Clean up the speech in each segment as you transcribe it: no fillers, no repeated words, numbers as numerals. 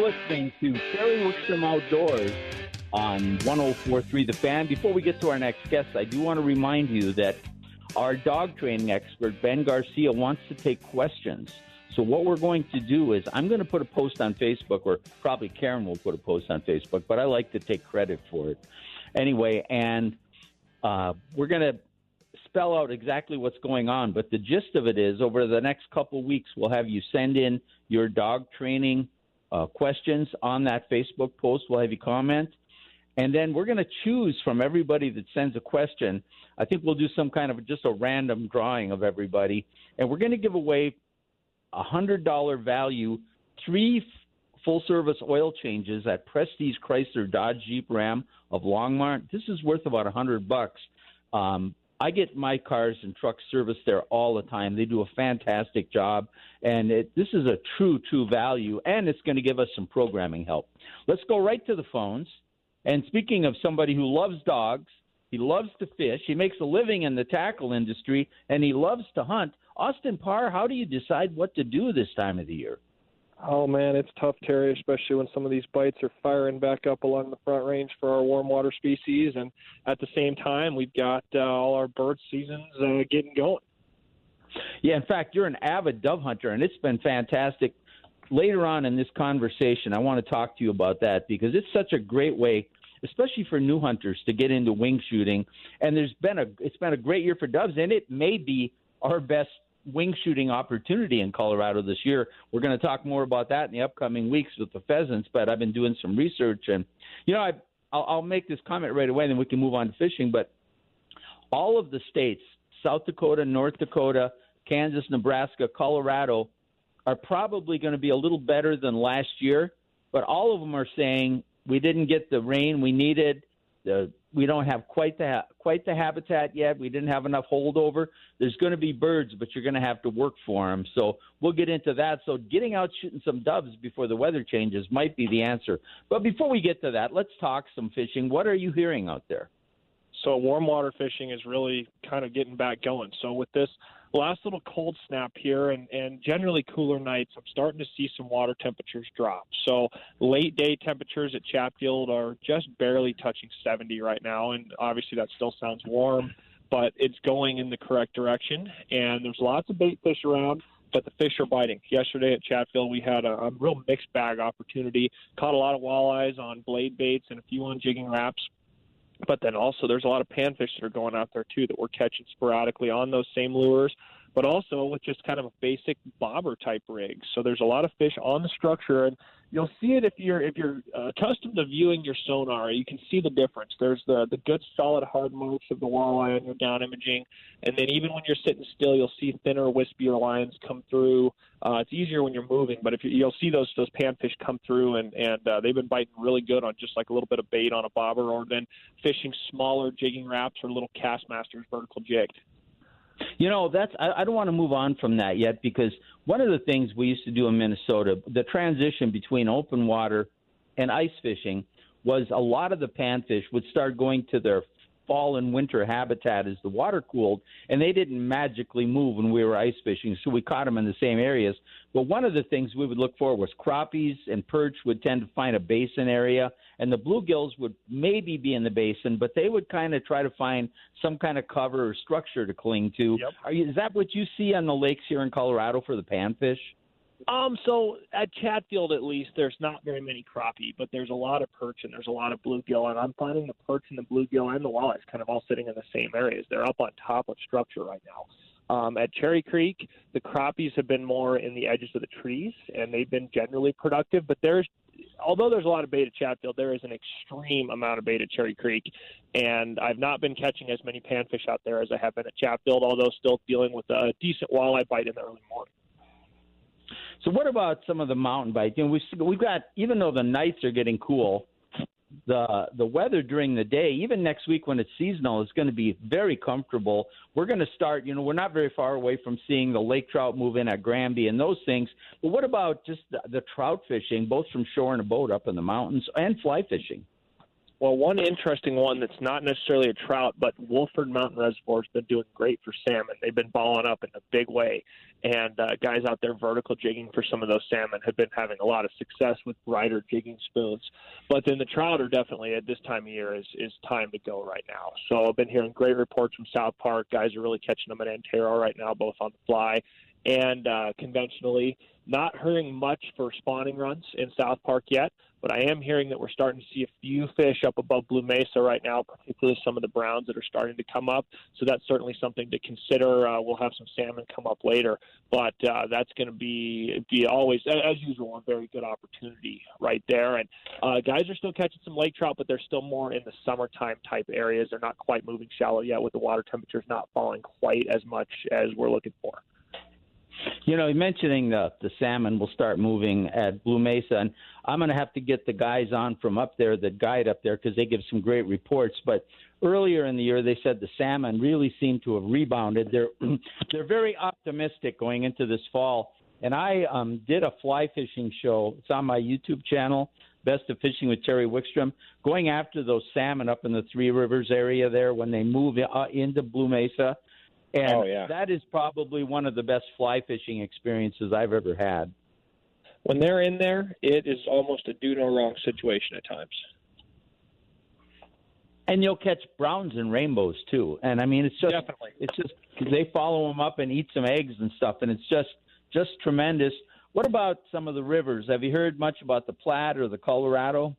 listening to Terry Wickstrom Outdoors on 104.3 The Fan. Before we get to our next guest, I do want to remind you that our dog training expert, Ben Garcia, wants to take questions. So what we're going to do is I'm going to put a post on Facebook, or probably Karen will put a post on Facebook, but I like to take credit for it. Anyway, and we're going to spell out exactly what's going on. But the gist of it is, over the next couple weeks, we'll have you send in your dog training questions on that Facebook post. We'll have you comment. And then we're going to choose from everybody that sends a question. I think we'll do some kind of just a random drawing of everybody. And we're going to give away $100 value, 3 full-service oil changes at Prestige Chrysler Dodge Jeep Ram of Longmont. This is worth about $100. I get my cars and trucks serviced there all the time. They do a fantastic job, and this is a true value, and it's going to give us some programming help. Let's go right to the phones. And speaking of somebody who loves dogs, he loves to fish, he makes a living in the tackle industry, and he loves to hunt. Austin Parr, how do you decide what to do this time of the year? Oh, man, it's tough, Terry, especially when some of these bites are firing back up along the front range for our warm water species. And at the same time, we've got all our bird seasons getting going. Yeah, in fact, you're an avid dove hunter, and it's been fantastic. Later on in this conversation, I want to talk to you about that because it's such a great way, especially for new hunters, to get into wing shooting. And it's been a great year for doves, and it may be our best wing shooting opportunity in Colorado this year. We're going to talk more about that in the upcoming weeks with the pheasants, but I've been doing some research, and I'll make this comment right away, then we can move on to fishing. But all of the states, South Dakota, North Dakota, Kansas, Nebraska, Colorado, are probably going to be a little better than last year, but all of them are saying we didn't get the rain we needed. We don't have quite the habitat yet. We didn't have enough holdover. There's going to be birds, but you're going to have to work for them. So we'll get into that. So getting out shooting some doves before the weather changes might be the answer. But before we get to that, let's talk some fishing. What are you hearing out there? So warm water fishing is really kind of getting back going. So with this last little cold snap here and generally cooler nights, I'm starting to see some water temperatures drop. So late day temperatures at Chatfield are just barely touching 70 right now. And obviously that still sounds warm, but it's going in the correct direction. And there's lots of bait fish around, but the fish are biting. Yesterday at Chatfield, we had a real mixed bag opportunity. Caught a lot of walleyes on blade baits and a few on jigging wraps. But then also there's a lot of panfish that are going out there, too, that we're catching sporadically on those same lures, but also with just kind of a basic bobber-type rig. So there's a lot of fish on the structure, and you'll see it if you're accustomed to viewing your sonar. You can see the difference. There's the good, solid, hard marks of the walleye on your down imaging, and then even when you're sitting still, you'll see thinner, wispier lines come through. It's easier when you're moving, but you'll see those panfish come through, and they've been biting really good on just like a little bit of bait on a bobber, or then fishing smaller jigging wraps or little Castmasters vertical jigged. I don't want to move on from that yet, because one of the things we used to do in Minnesota, the transition between open water and ice fishing, was a lot of the panfish would start going to their fall and winter habitat as the water cooled, and they didn't magically move when we were ice fishing, so we caught them in the same areas. But one of the things we would look for was crappies and perch would tend to find a basin area, and the bluegills would maybe be in the basin, but they would kind of try to find some kind of cover or structure to cling to. Yep. Is that what you see on the lakes here in Colorado for the panfish? So at Chatfield, at least, there's not very many crappie, but there's a lot of perch and there's a lot of bluegill, and I'm finding the perch and the bluegill and the walleyes kind of all sitting in the same areas. They're up on top of structure right now. At Cherry Creek, the crappies have been more in the edges of the trees, and they've been generally productive, but although there's a lot of bait at Chatfield, there is an extreme amount of bait at Cherry Creek, and I've not been catching as many panfish out there as I have been at Chatfield, although still dealing with a decent walleye bite in the early morning. So what about some of the mountain bites? We've got, even though the nights are getting cool, the weather during the day, even next week when it's seasonal, is going to be very comfortable. We're going to start, we're not very far away from seeing the lake trout move in at Granby and those things. But what about just the trout fishing, both from shore and a boat up in the mountains, and fly fishing? Well, one interesting one that's not necessarily a trout, but Wolford Mountain Reservoir has been doing great for salmon. They've been balling up in a big way. and guys out there vertical jigging for some of those salmon have been having a lot of success with brighter jigging spoons. But then the trout are definitely, at this time of year, is time to go right now. So I've been hearing great reports from South Park. Guys are really catching them at Antero right now, both on the fly and conventionally. Not hearing much for spawning runs in South Park yet, but I am hearing that we're starting to see a few fish up above Blue Mesa right now, particularly some of the browns that are starting to come up. So that's certainly something to consider. We'll have some salmon come up later, but that's going to be always, as usual, a very good opportunity right there. And guys are still catching some lake trout, but they're still more in the summertime type areas. They're not quite moving shallow yet, with the water temperatures not falling quite as much as we're looking for. You know, mentioning the salmon will start moving at Blue Mesa, and I'm going to have to get the guys on from up there that guide up there because they give some great reports. But earlier in the year, they said the salmon really seemed to have rebounded. They're very optimistic going into this fall. And I did a fly fishing show. It's on my YouTube channel, Best of Fishing with Terry Wickstrom, going after those salmon up in the Three Rivers area there when they move into Blue Mesa. And that is probably one of the best fly fishing experiences I've ever had. When they're in there, it is almost a do-no-wrong situation at times. And you'll catch browns and rainbows, too. And, I mean, it's just Definitely. It's just they follow them up and eat some eggs and stuff, and it's just tremendous. What about some of the rivers? Have you heard much about the Platte or the Colorado?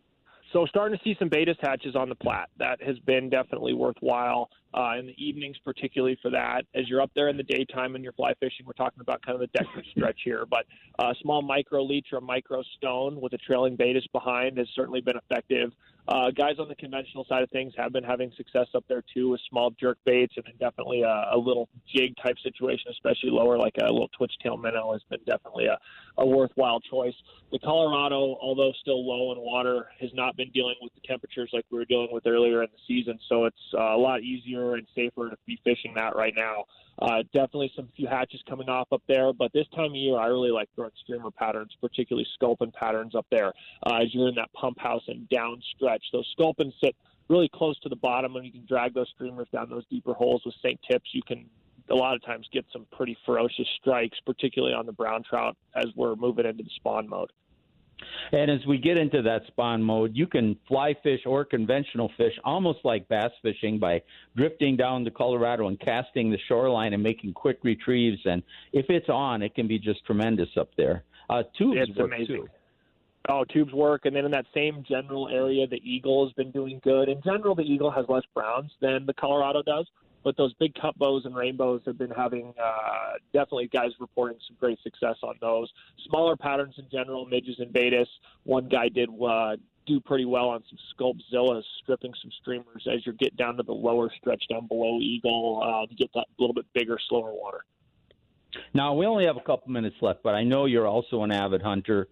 So starting to see some beta hatches on the Platte. That has been definitely worthwhile in the evenings, particularly for that. As you're up there in the daytime and you're fly fishing, we're talking about kind of the Decker stretch here. But small micro leech or micro stone with a trailing batis behind has certainly been effective. Guys on the conventional side of things have been having success up there, too, with small jerk baits and definitely a little jig type situation, especially lower, like a little twitch tail minnow has been definitely a worthwhile choice. The Colorado, although still low in water, has not been dealing with the temperatures like we were dealing with earlier in the season, so it's a lot easier and safer to be fishing that right now. Definitely some few hatches coming off up there, but this time of year I really like throwing streamer patterns, particularly sculpin patterns up there as you're in that pump house and down stretch. Those sculpins sit really close to the bottom, and you can drag those streamers down those deeper holes with St. Tips. You can a lot of times get some pretty ferocious strikes, particularly on the brown trout as we're moving into the spawn mode. And as we get into that spawn mode, you can fly fish or conventional fish almost like bass fishing by drifting down the Colorado and casting the shoreline and making quick retrieves. And if it's on, it can be just tremendous up there. Tubes work amazing. too. Oh, tubes work. And then in that same general area, the Eagle has been doing good. In general, the Eagle has less browns than the Colorado does. But those big cut bows and rainbows have been having definitely guys reporting some great success on those. Smaller patterns in general, midges and betas. One guy did do pretty well on some Sculpzillas, stripping some streamers as you get down to the lower stretch down below Eagle to get that little bit bigger, slower water. Now, we only have a couple minutes left, but I know you're also an avid hunter,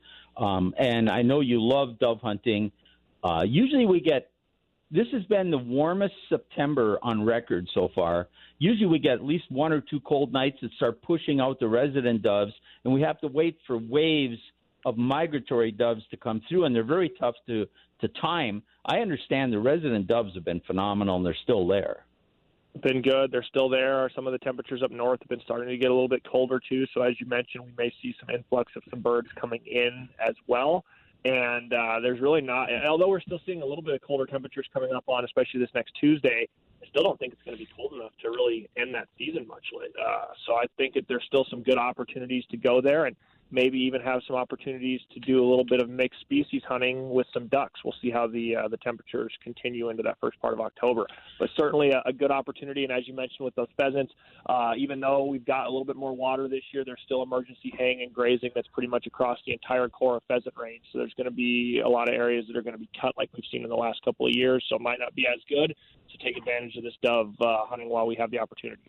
and I know you love dove hunting. Usually we get This has been the warmest September on record so far. Usually we get at least one or two cold nights that start pushing out the resident doves, and we have to wait for waves of migratory doves to come through, and they're very tough to time. I understand the resident doves have been phenomenal, and they're still there. Been good. They're still there. Some of the temperatures up north have been starting to get a little bit colder, too. So as you mentioned, we may see some influx of some birds coming in as well. And there's really not, although we're still seeing a little bit of colder temperatures coming up on, especially this next Tuesday, I still don't think it's going to be cold enough to really end that season much. So I think that there's still some good opportunities to go there and maybe even have some opportunities to do a little bit of mixed species hunting with some ducks. We'll see how the temperatures continue into that first part of October. But certainly a good opportunity. And as you mentioned with those pheasants, even though we've got a little bit more water this year, there's still emergency haying and grazing that's pretty much across the entire core of pheasant range. So there's going to be a lot of areas that are going to be cut like we've seen in the last couple of years. So it might not be as good to take advantage of this dove hunting while we have the opportunity.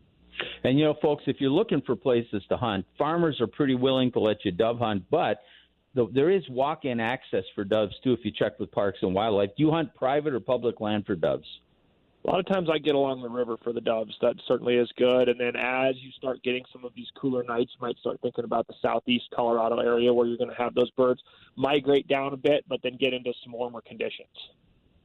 And, you know, folks, if you're looking for places to hunt, farmers are pretty willing to let you dove hunt, but there is walk-in access for doves, too, if you check with Parks and Wildlife. Do you hunt private or public land for doves? A lot of times I get along the river for the doves. That certainly is good. And then as you start getting some of these cooler nights, you might start thinking about the southeast Colorado area where you're going to have those birds migrate down a bit, but then get into some warmer conditions.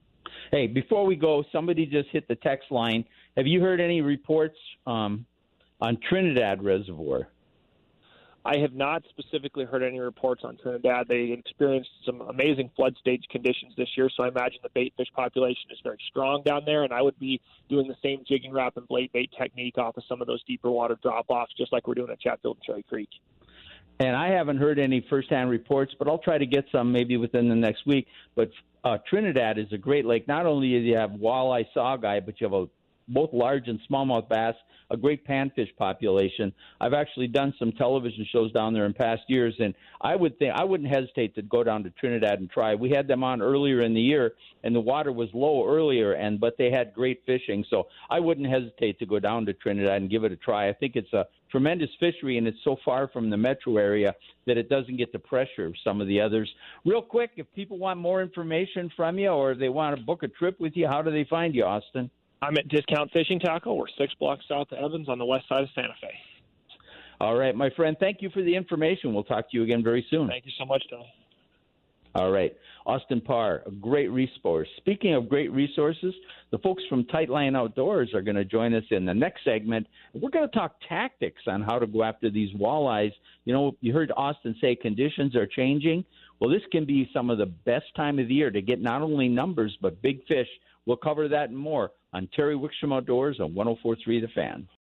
Hey, before we go, somebody just hit the text line. Have you heard any reports on Trinidad Reservoir. I have not specifically heard any reports on Trinidad. They experienced some amazing flood stage conditions this year, so I imagine the bait fish population is very strong down there, and I would be doing the same jigging wrap and blade bait technique off of some of those deeper water drop-offs, just like we're doing at Chatfield and Cherry Creek. And I haven't heard any firsthand reports, but I'll try to get some maybe within the next week. But Trinidad is a great lake. Not only do you have walleye, saugeye, but you have both large and smallmouth bass, a great panfish population. I've actually done some television shows down there in past years, and I wouldn't hesitate to go down to Trinidad and try. We had them on earlier in the year, and the water was low earlier, but they had great fishing. So I wouldn't hesitate to go down to Trinidad and give it a try. I think it's a tremendous fishery, and it's so far from the metro area that it doesn't get the pressure of some of the others. Real quick, if people want more information from you or they want to book a trip with you, how do they find you, Austin? I'm at Discount Fishing Tackle. We're 6 blocks south of Evans on the west side of Santa Fe. All right, my friend, thank you for the information. We'll talk to you again very soon. Thank you so much, Tony. All right. Austin Parr, a great resource. Speaking of great resources, the folks from Tightline Outdoors are going to join us in the next segment. We're going to talk tactics on how to go after these walleyes. You know, you heard Austin say conditions are changing. Well, this can be some of the best time of the year to get not only numbers but big fish. We'll cover that and more on Terry Wickstrom Outdoors on 104.3 The Fan.